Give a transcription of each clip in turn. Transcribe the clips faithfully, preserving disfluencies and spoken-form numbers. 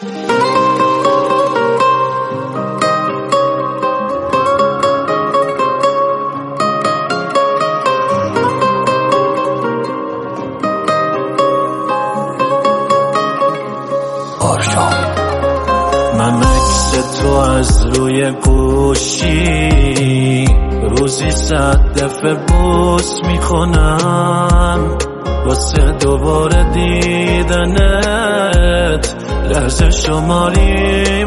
من عکس تو از روی گوشی روزی صد دفعه بوس میکنم، واسه دوباره دیدنت لحظه شماری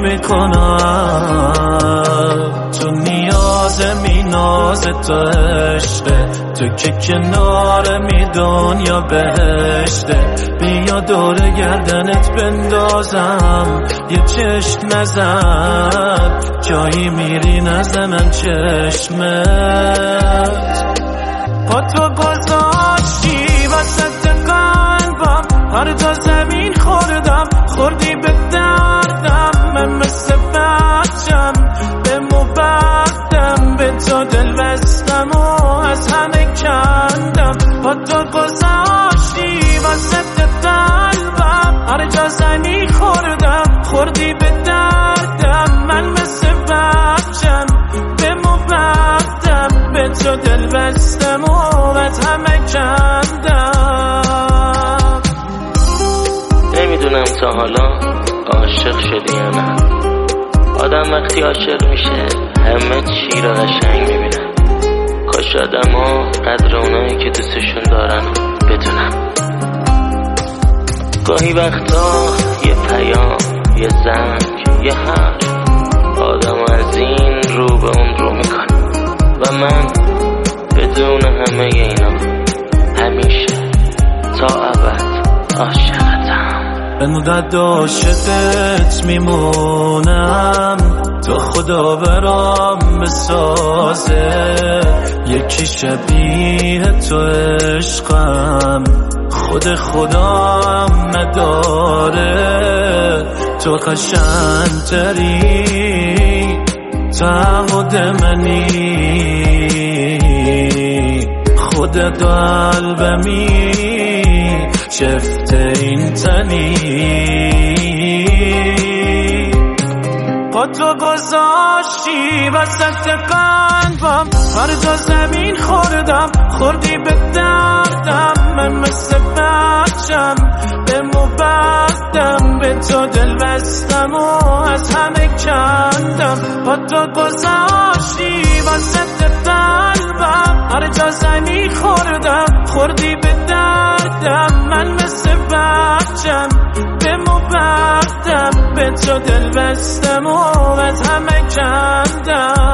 میکنم. تو نیاز می ناز تو عشقه، تو که کنار می دنیا بهشته. بیا دور گردنت بندازم یه چشم نزن، جایی میری نزنن چشمت. با تو گذاشتی وسط قلبم، هر جا زمین خوردم خوردی به دردم. من مثل بچم به مبردم، به تو دل بستم و از همه کندم. با تو گذاشتی وسط قلبم، هر جا زمین خوردم خوردی به دردم. من مثل بچم به مبردم، به تو دل بستم و از همه کندم. نمیدونم تا حالا عاشق شدی یا نه. آدم وقتی عاشق میشه همه چی رو قشنگ میبینن. کاش آدم ها قدر اونایی که دوستشون دارن بدونن. گاهی وقتا یه پیام، یه زنگ، یه حرف آدم از این رو به اون رو میکنه. و من بدون همه اینا همیشه تا ابد عاشقتم. به مدت عاشقت میمونم، تو خدا برام بسازه. یکی شبیه تو عشقم، خود خدا هم نداره. تو قشنگتری تعهد منی، خودت قلبمی شفت این تنی. با تو گذاشتی وسط قلبم، هر جا زمین خوردم خوردی به دردم. من مثل بچم به مبردم، به تو دل بستم و از همه کندم. با تو گذاشتی وسط قلبم، هر جا زمین خوردم خوردی به دردم. من مثل بچم به مبردم، به تو دل بستم و از همه کندم.